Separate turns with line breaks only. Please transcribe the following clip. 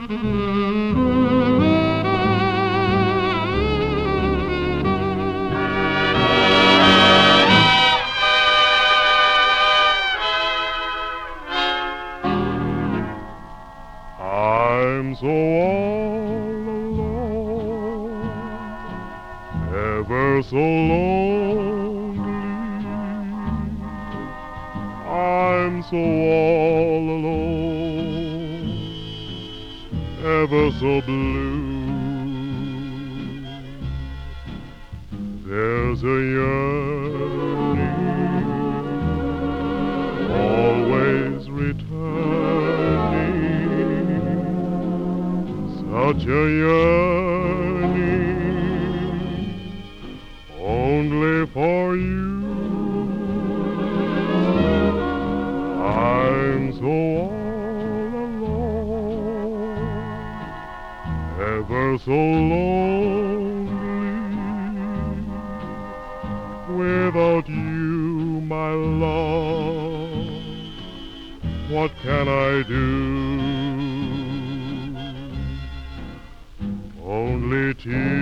I'm so all alone, ever so lonely. I'm so all alone, ever so blue. There's a yearning, always returning, such a yearning only for you. I'm so all alone, ever so lonely. Without you, my love, what can I do? Only tears